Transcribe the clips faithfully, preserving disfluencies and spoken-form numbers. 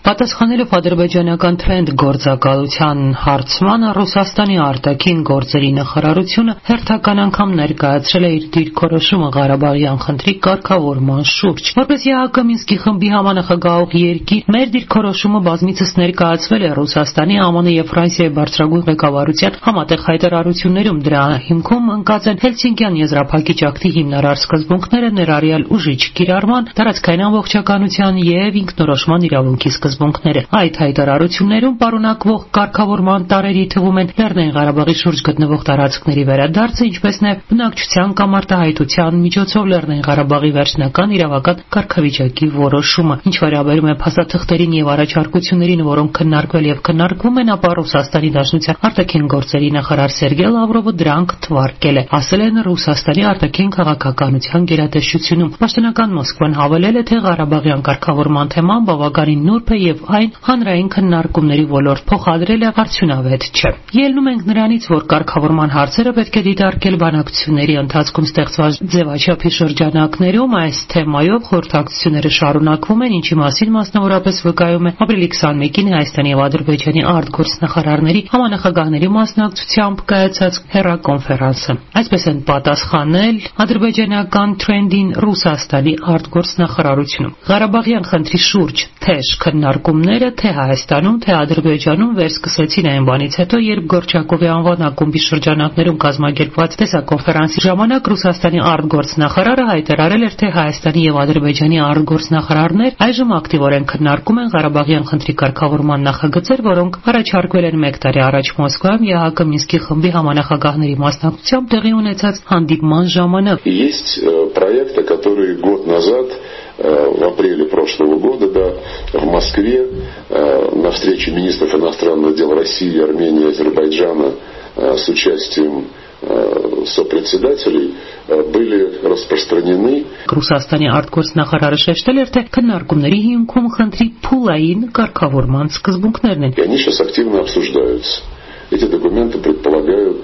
Պատասխանելով ադրբեջանական թրենդ գործակալության հարցմանը, Ռուսաստանի արտաքին գործերի նախարարությունը հերթական անգամ ներկայացրել է իր դիրքորոշումը Ղարաբաղյան խնդրի կարգավորման շուրջ։ Որպես ԵԱՀԿ Մինսկի խմբի համանախագահող երկիր, մեր դիրքորոշումը բազմիցս ներկայացվել է Ռուսաստանի, ԱՄՆ եւ Ֆրանսիայի բարձրագույն ղեկավարության համատեղ հայտարարություններում։ Դրա հիմքում ընկած են Հելսինկյան եզրափակիչ ակտի հիմնարար սկզբունքները, ներառյալ ուժիչ կիրառման, տարածքային ամբողջականության եւ ինքնորոշման իրավունքի սկզբունքները։ Այդ հայտարարություններում պարունակվող կարգավորման տարրերի թվում են Լեռնային Ղարաբաղի շուրջ գտնվող տարածքների վերադարձը, ինչպես նաեւ բնակչության կամ արտահայտության միջոցով Լեռնային Ղարաբաղի վերջնական իրավական կարգավիճակի որոշումը։ Ինչ վերաբերում է փաստաթղթերին եւ առաջարկություններին, որոնք քննարկվել եւ քննարկվում են, ապա Ռուսաստանի Դաշնության արտաքին գործերի նախարար Սերգեյ Լավրովը դրանք թվարկել է, ասել են Ռուսաստանի արտաքին քաղաքականության գերատեսչությունում։ Պաշտոնական Մոսկվան հավելել է, թե Ղարաբաղյան կարգավորման թեման բավականին նուրբ է եւ այն հանրային քննարկումների ոլորտ փոխադրելը արդյունավետ չէ։ Ելնում ենք նրանից, որ կարգավորման հարցերը պետք է դիտարկել բանակցությունների ընթացքում ստեղծված ձևաչափի շրջանակներում։ Այս թեմայով խորհրդակցությունները շարունակվում են, ինչի մասին մասնավորապես վկայում է ապրիլի քսանմեկին Հայաստանի եւ Ադրբեջանի արտգործնախարարների համանախագահների մասնակցությամբ կայացած հեռակոնֆերանսը։ Այսպես են պատասխանել ադրբեջանական թրենդին Ռուսաստանի արտգործնախարարությունում։ Ղարաբաղյան խնդրի շուրջ թեժ քննարկումները թե Հայաստանում, թե Ադրբեջանում վերսկսվեցին այն բանից հետո, երբ Գորչակովի անվան ակումբի շրջանակներում կազմակերպված տեսակոնֆերանսի ժամանակ Ռուսաստանի արտգործնախարարը հայտարարել էր, թե Հայաստանի եւ Ադրբեջանի արտգործնախարարներ այժմ ակտիվորեն քննարկում են Ղարաբաղյան խնդրի կարգավորման նախագծեր, որոնք առաջարկվել են մեկ տարի առաջ Մոսկվայում ԵԱՀԿ Մինսկի խմբի համանախագահների մասնակցությամբ տեղի ունեցած հանդիպման ժամանակ։ Есть проекты, которые год назад, в апреле прошлого года, да, в Москве на встрече министров иностранных дел России, Армении и Азербайджана с участием сопредседателей были распространены. Ռուսաստանի արտգործնախարարը շեշտել էր, թե քննարկումների հիմքում խնդրի փուլային կարգավորման սկզբունքներն են։ Они сейчас активно обсуждаются. Эти документы предполагают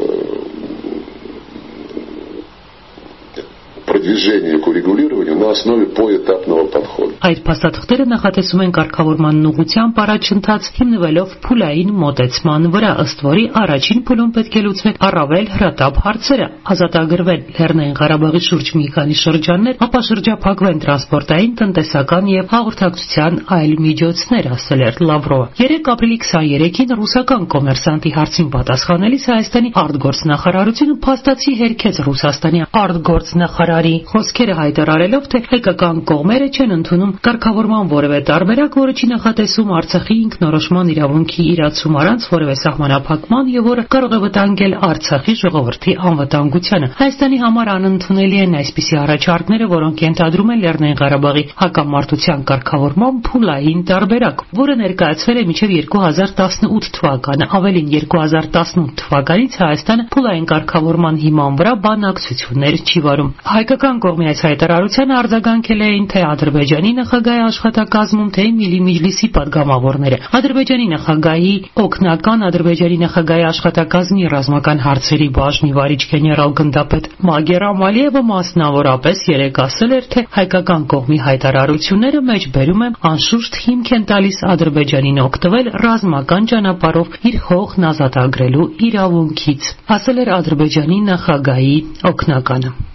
продвижение к урегулированию на основе поэтапного подхода. Այդ փաստաթղթերը նախատեսում են կարգավորման ուղղությամբ առաջընթաց հիմնվելով փուլային մոտեցման վրա, ըստ որի առաջին փուլում պետք է լուծվեն առավել հրատապ հարցերը, ազատագրվեն Լեռնային Ղարաբաղի շուրջ մի քանի շրջաններ, ապա շրջափակվեն տրանսպորտային, տնտեսական եւ հաղորդակցության այլ միջոցներ, ասել էր Լավրովը։ երեք ապրիլի քսաներեքին ռուսական կոմերսանտի հարցին պատասխանելիս Հայաստանի արտգործնախարարությունը փաստացի հերքեց Ռուսաստանի արտգործնախարարի խոսքերը, հայտարարելով, թե հայկական կողմերը չեն ընդունում կարգավորման որևէ տարբերակ, որը չի նախատեսում Արցախի ինքնորոշման իրավունքի իրացում առանց որևէ սահմանափակման եւ որը կարող է վտանգել Արցախի ժողովրդի անվտանգությանը։ Հայաստանի համար անընդունելի են այսպիսի առաջարկները, որոնք ենթադրում են Լեռնային Ղարաբաղի հակամարտության կարգավորման փուլային տարբերակ, որը ներկայացվել է մինչեւ երկու հազար տասնութ թվականը։ Ավելին, երկու հազար տասնութ թվականից Հայաստանը փուլային կարգավորման հիման վրա բանակցություններ չի վարում։ Հայկական կողմի այս հայտարարությանը արձագանքել էին թե Ադրբեջանի նախագահի աշխատակազմում, թե Միլի Միջլիսի падգամավորները։ Ադրբեջանի նախագահի օգնական Ադրբեջանի նախագահի աշխատակազմի ռազմական հարցերի բաժնի վարիչ գեներալ գնդապետ Մագերամ Ալիևը մասնավորապես երեկ ասել էր, թե հայկական կողմի հայտարարությունները մեջբերում են անշուշտ հիմք են տալիս Ադրբեջանին օգտվել ռազմական ճանապարհով իր հողն ազատագրելու իրավունքից, ասել էր Ադրբեջանի նախագահի օգնականը։